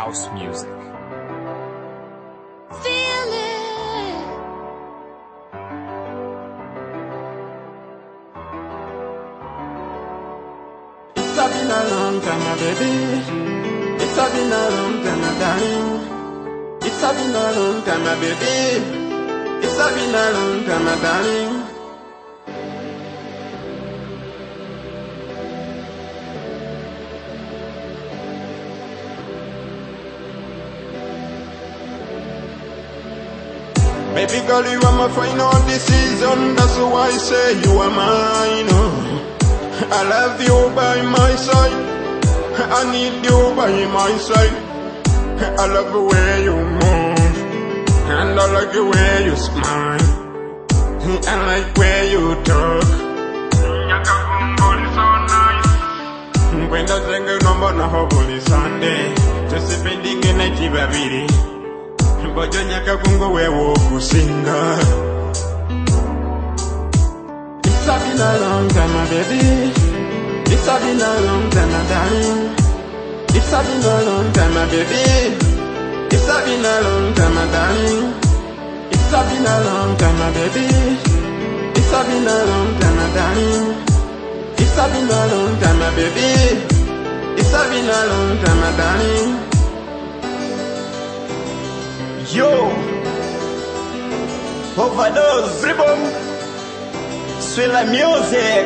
house music. Feel it. It's been a long time, my baby. It's been a long time, my darling. It's been a long time, my baby. It's been a long time, my darling. Baby girl, you are my final decision. That's why I say you are mine. I love you by my side. I need you by my side. I love the way you move, and I like the way you smile. I like the way you talk. When I sing a number, no holy Sunday, just spending in a jibabiri. Bojo nyaka kungo wewo kusinga. It's been a long time, my baby. It's been a long time, my darling. It's been a long time, my baby. It's been a long time, my darling. It's been a long time, my baby. It's been a long time, my darling. It's been a long time, my baby. It's been a long time, my darling. Yo, overdose, ribom, sweet like music.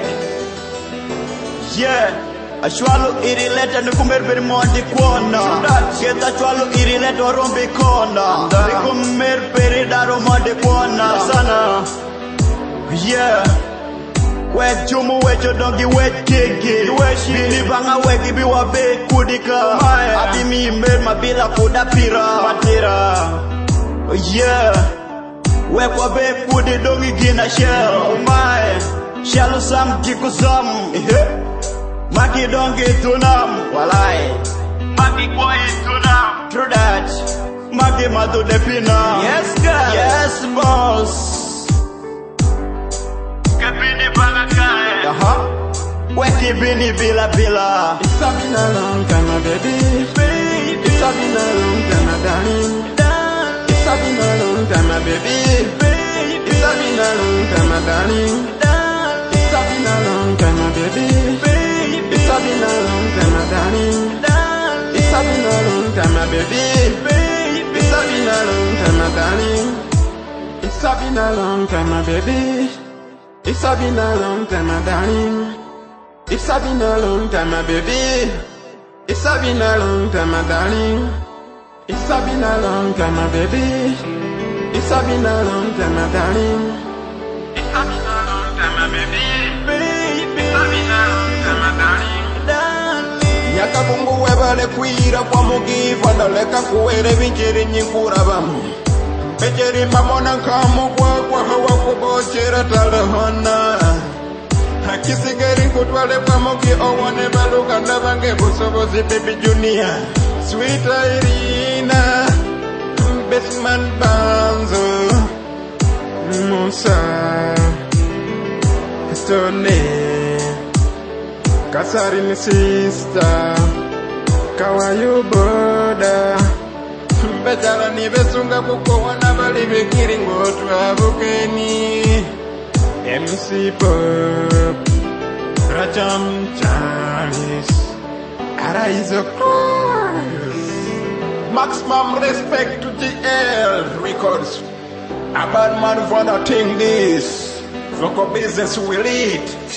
Yeah, I swallow irrelate and come very mondi corner. Get a swallow irrelate or rombi corner. They come very daro mondi corner. Sana, yeah. Wet chumu wet your doggy wet kiki. Bili banga weki biwa be kudika. Abi mi mer mabila kuda pira. Matira. Yeah, wekwa be kudi dongi gina shell. My shell sam jiku sam. Maki dongi tunam. Walai. Maki koi tunam. True that. Maki madu depina. Yes, girl. Yes, boss. Kapini balakai. Weki bini bila bila. It's been a long time, my baby. It's been a long time, my darling. It's been a long time, my baby. It's been a long time, my darling. It's been a long time, my baby. It's been a long time, my darling. It's been a long time, my baby. It's been a long time, my darling. It's been a long time, my baby. It's been a long time, my darling. It's been a long time, my baby. It's been a long time, my darling. It's been a long time, my baby. It's been a long time, my darling. It's been a long time, my baby. It's been a long time, my darling. Nyaka kungu webale kuira kwa mugiva ndaleka kuwere vinjiri nyingura bamu. Bejeri mamona kamu kwa hawa kubochera talahona. Kisigari kutwale pamoki owane baluka ndabange busobozi baby junior. Sweet Irina, Bestman Banzo, Musa, Tony, Kasarin sister, Kawayu brother, Betala ni besunga kuko wana bali bekiri ngotu abukeni, MC Pop, Rajam Charles. Araizo maximum respect to GL Records. A bad man for nothing this. Local business will eat.